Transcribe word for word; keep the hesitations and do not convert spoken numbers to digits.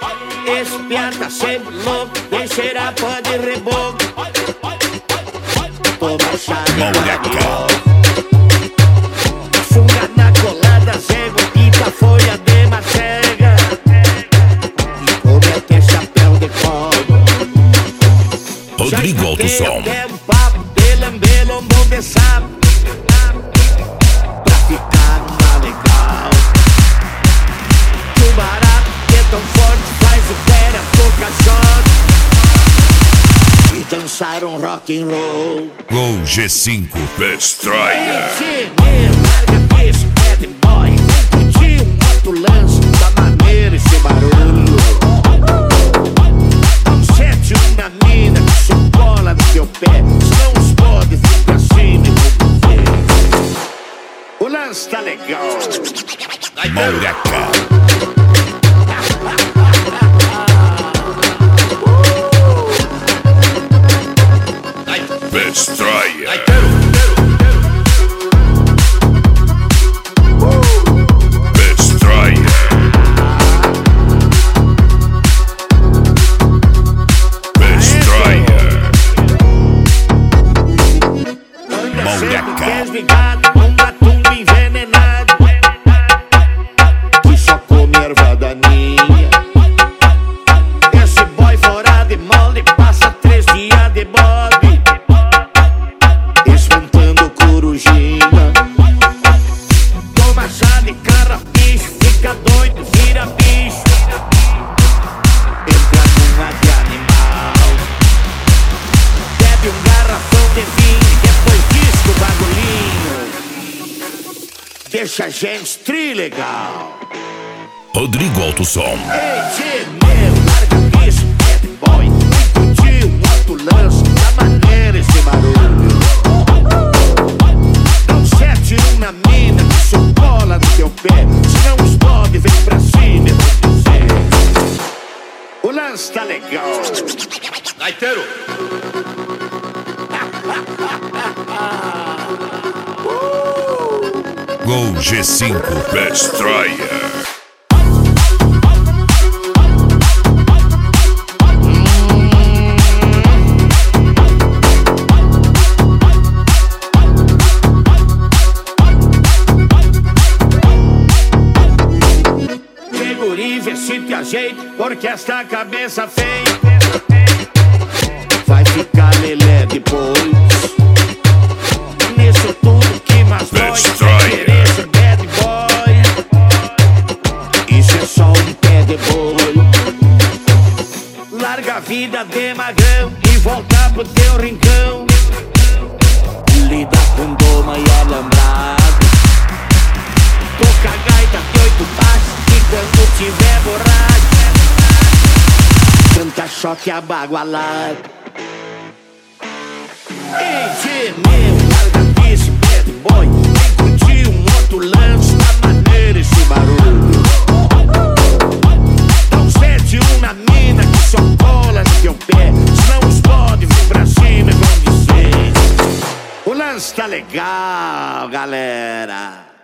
Esse piá tá sempre louco, vem cheirar pó de reboco. Toma chave, funga na colada, cego, quinta folha de macega. Come até chapéu de couro. Rodrigo Altusson. Até um papo de lamber lombom de sapo, pra ficar numa legal. Que o barato que é tão forte faz o pera tocar shot e dançar um rock and roll. Gol G cinco Destroyer. Larga esse bad boy, curtir um outro lance da maneira e sem barulho. Dá um sete, uma mina que só cola no teu pé, senão os podes vir pra cima e vou ver. O lance tá legal. Moleca. Destroyer. Destroyer. Destroyer. Moleca. Desligado, um matumbo envenenado que só come erva daninha. Esse boy fora de molde passa três dias de bode espantando corujinha. Toma chá de carrapicho, fica doido, vira bicho, entra numa de animal. Bebe um garrafão de vinho e depois diz o bagulhinho deixa a gente trilegal. Rodrigo Altusson. Ei, tchê, meu, larga isso, bad boy, vem curtir um outro lance da maneira esse barulho. Dá um sete, uma mina que só cola no teu pé, senão os podes vem pra cima e vou dizer. O lance tá legal. Gaiteiro. Gol G cinco Destroyer. Guri, vê se te ajeita, porque esta cabeça feia vai ficar lelé depois. Nisso tudo que mais dói é querer ser bad boy. Isso é só um pé de boi. Larga a vida de magrão e volta pro teu rincão. Lida com doma e alambrado. Toca a gaita de oito baixos e quando tiver borracho canta choque abagualado. Ei, tchê, meu, larga esse bad boy, vem curtir um outro lance da maneira esse barulho. Dá um sete, uma mina que só cola no teu pé, senão os pode vir pra cima e vão dizer. O lance tá legal, galera.